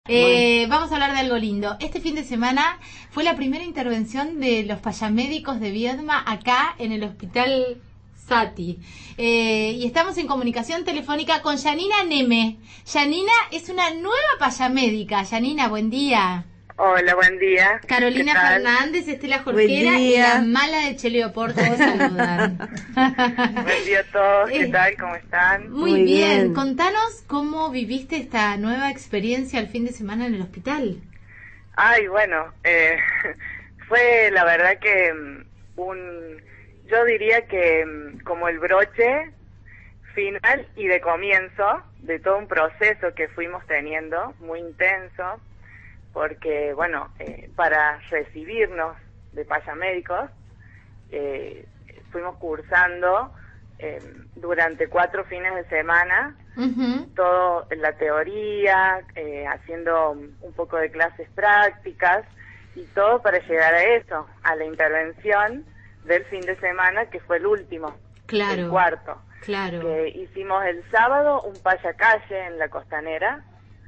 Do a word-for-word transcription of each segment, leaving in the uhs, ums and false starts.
Eh, bueno. Vamos a hablar de algo lindo. Este fin de semana fue la primera intervención de los payamédicos de Viedma acá en el Hospital Sati. Eh, y estamos en comunicación telefónica con Yanina Neme. Yanina es una nueva payamédica. Yanina, buen día. Hola, buen día. Carolina Fernández, Estela Jorquera y la mala de Chelio Porto te saludan. Buen día a todos, ¿qué tal? ¿Cómo están? Muy, Muy bien. bien, contanos cómo viviste esta nueva experiencia el fin de semana en el hospital. Ay, bueno, eh, fue la verdad que un, yo diría que como el broche final y de comienzo de todo un proceso que fuimos teniendo, muy intenso, porque, bueno, eh, para recibirnos de payamédicos, eh, fuimos cursando eh, durante cuatro fines de semana, uh-huh. todo en la teoría, eh, haciendo un poco de clases prácticas, y todo para llegar a eso, a la intervención del fin de semana, que fue el último, claro, el cuarto. Claro. Que hicimos el sábado un payacalle en la Costanera,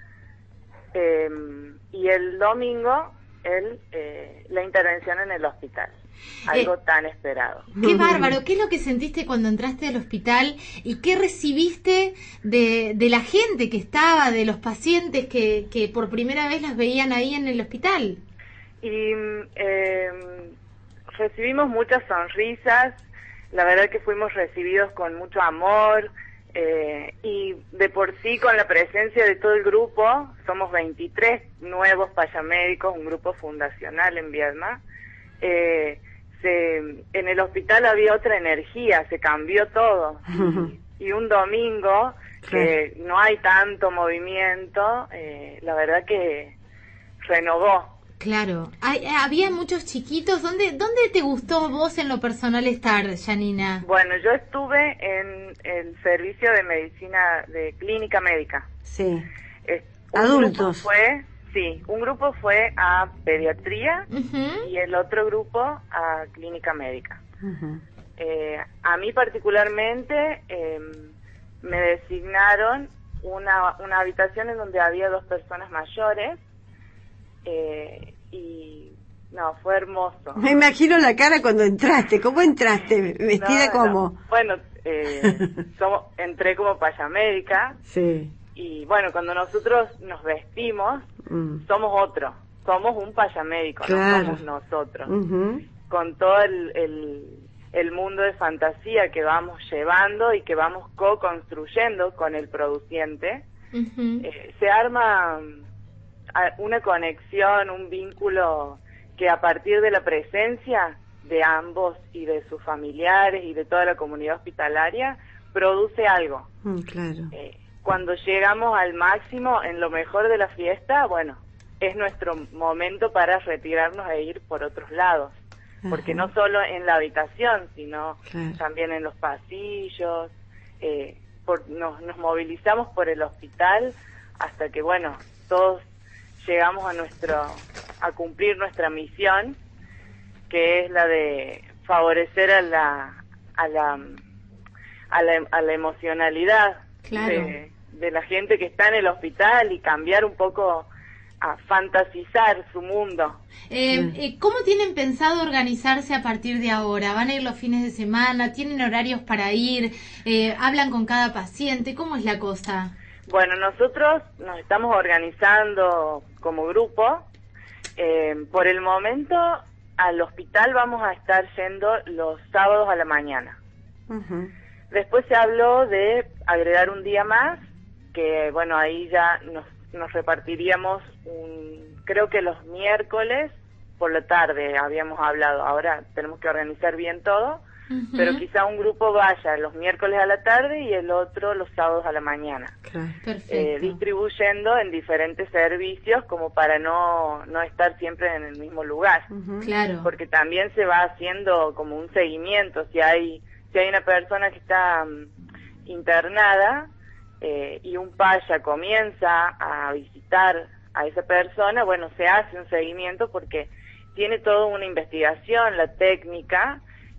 Eh, y el domingo el, eh, la intervención en el hospital, algo eh, tan esperado. Qué bárbaro. ¿Qué es lo que sentiste cuando entraste al hospital y qué recibiste de, de la gente que estaba, de los pacientes que, que por primera vez las veían ahí en el hospital? Y eh, recibimos muchas sonrisas, la verdad que fuimos recibidos con mucho amor. Eh, y de por sí, con la presencia de todo el grupo, somos veintitrés nuevos payamédicos, un grupo fundacional en Viedma. Eh, se, en el hospital había otra energía, se cambió todo. Y, y un domingo, que no hay tanto movimiento, eh, la verdad que renovó. Claro. Hay, había muchos chiquitos. ¿Dónde, ¿Dónde te gustó vos en lo personal estar, Yanina? Bueno, yo estuve en el servicio de medicina, de clínica médica. Sí. Es, Adultos. Fue, sí, un grupo fue a pediatría, uh-huh. y el otro grupo a clínica médica. Uh-huh. Eh, a mí particularmente eh, me designaron una, una habitación en donde había dos personas mayores. Eh, y no, fue hermoso. Me imagino la cara cuando entraste. ¿Cómo entraste? ¿Vestida no, como? No. Bueno, eh, somos, entré como payamédica. Sí. Y bueno, cuando nosotros nos vestimos, mm. somos otro. Somos un payamédico, claro. No somos nosotros. Uh-huh. Con todo el, el, el mundo de fantasía que vamos llevando y que vamos co-construyendo con el produciente, uh-huh. eh, se arma una conexión, un vínculo que a partir de la presencia de ambos y de sus familiares y de toda la comunidad hospitalaria produce algo. Mm, claro. Eh, cuando llegamos al máximo, en lo mejor de la fiesta, bueno, es nuestro momento para retirarnos e ir por otros lados. Ajá. Porque no solo en la habitación, sino claro. también en los pasillos, eh, por, nos, nos movilizamos por el hospital hasta que, bueno, todos llegamos a nuestro a cumplir nuestra misión, que es la de favorecer a la a la a la, a la emocionalidad claro. de, de la gente que está en el hospital y cambiar un poco, a fantasizar su mundo. Eh, eh, ¿Cómo tienen pensado organizarse a partir de ahora? ¿Van a ir los fines de semana? ¿Tienen horarios para ir? Eh, ¿Hablan con cada paciente? ¿Cómo es la cosa? Bueno, nosotros nos estamos organizando como grupo. Eh, por el momento, al hospital vamos a estar yendo los sábados a la mañana. Uh-huh. Después se habló de agregar un día más, que bueno, ahí ya nos, nos repartiríamos, un, creo que los miércoles por la tarde habíamos hablado. Ahora tenemos que organizar bien todo. Uh-huh. Pero quizá un grupo vaya los miércoles a la tarde y el otro los sábados a la mañana. Claro. Perfecto. Eh, distribuyendo en diferentes servicios como para no, no estar siempre en el mismo lugar. Uh-huh. Claro. Porque también se va haciendo como un seguimiento. Si hay, si hay una persona que está um, internada eh, y un paya comienza a visitar a esa persona, bueno, se hace un seguimiento porque tiene toda una investigación, la técnica.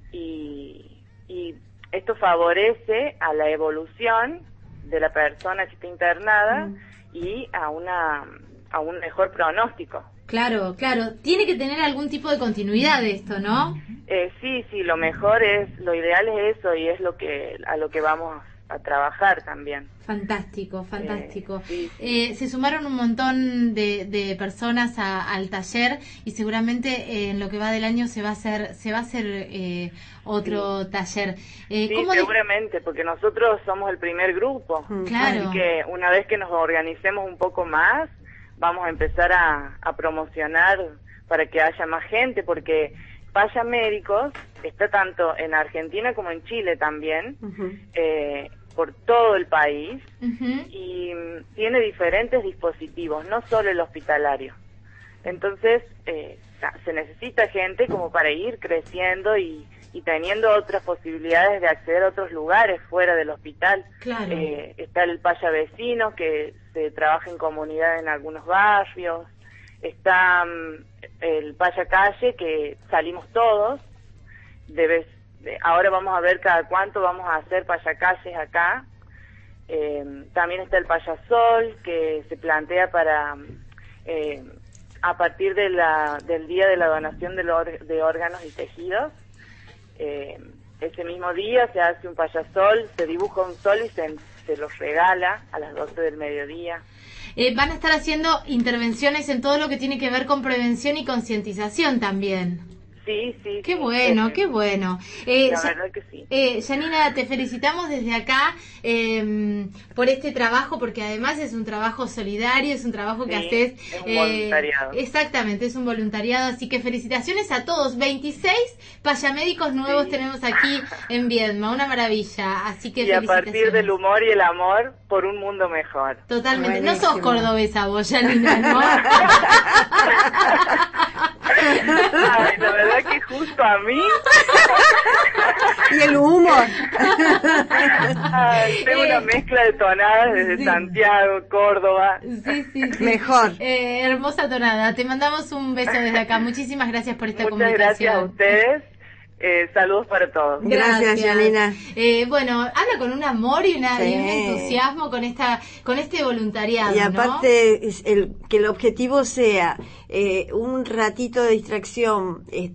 Y, y esto favorece a la evolución de la persona que está internada mm. y a una a un mejor pronóstico. Claro, claro. Tiene que tener algún tipo de continuidad esto, ¿no? Eh, sí, sí, lo mejor es, lo ideal es eso y es lo que a lo que vamos a trabajar también. Fantástico, fantástico. Eh, sí, sí. Eh, se sumaron un montón de, de personas a, al taller y seguramente eh, en lo que va del año se va a hacer, se va a hacer eh, otro sí. taller. Eh, sí, ¿cómo seguramente, de... porque nosotros somos el primer grupo. Claro. Así que una vez que nos organicemos un poco más, vamos a empezar a, a promocionar para que haya más gente, porque Payamédicos está tanto en Argentina como en Chile también, uh-huh. eh, por todo el país, uh-huh. y um, tiene diferentes dispositivos, no solo el hospitalario. Entonces, eh, se necesita gente como para ir creciendo y, y teniendo otras posibilidades de acceder a otros lugares fuera del hospital. Claro. Eh, está el Payavecino, que se trabaja en comunidad en algunos barrios. Está um, el Payacalle, que salimos todos. Debes, de, ahora vamos a ver cada cuánto vamos a hacer Payacalles acá. Eh, también está el Payasol, que se plantea para... Eh, a partir de la, del día de la donación de, lo, de órganos y tejidos. Eh, ese mismo día se hace un payasol, se dibuja un sol y se, se los regala a las doce del mediodía. Eh, van a estar haciendo intervenciones en todo lo que tiene que ver con prevención y concientización también. Sí, sí. Qué sí, bueno, sí. qué bueno. Eh, la ya, verdad que sí. Eh, Janina, te felicitamos desde acá eh, por este trabajo, porque además es un trabajo solidario, es un trabajo que sí, haces... es un eh, voluntariado. Exactamente, es un voluntariado, así que felicitaciones a todos. veintiséis payamédicos nuevos sí. tenemos aquí en Viedma, una maravilla, así que y felicitaciones. a partir del humor y el amor por un mundo mejor. Totalmente. Buenísimo. No sos cordobesa vos, Janina, ¿no? Ay, la verdad que justo a mí. Y el humor. Ay, tengo una mezcla de tonadas desde sí. Santiago, Córdoba. Sí, sí, sí. Mejor. Eh, hermosa tonada. Te mandamos un beso desde acá. Muchísimas gracias por esta Muchas comunicación. Muchas gracias a ustedes. Eh, saludos para todos. Gracias, Janina. Eh, bueno, habla con un amor y, una, sí. y un entusiasmo con esta, con este voluntariado. Y aparte, ¿no? es el, que el objetivo sea eh, un ratito de distracción.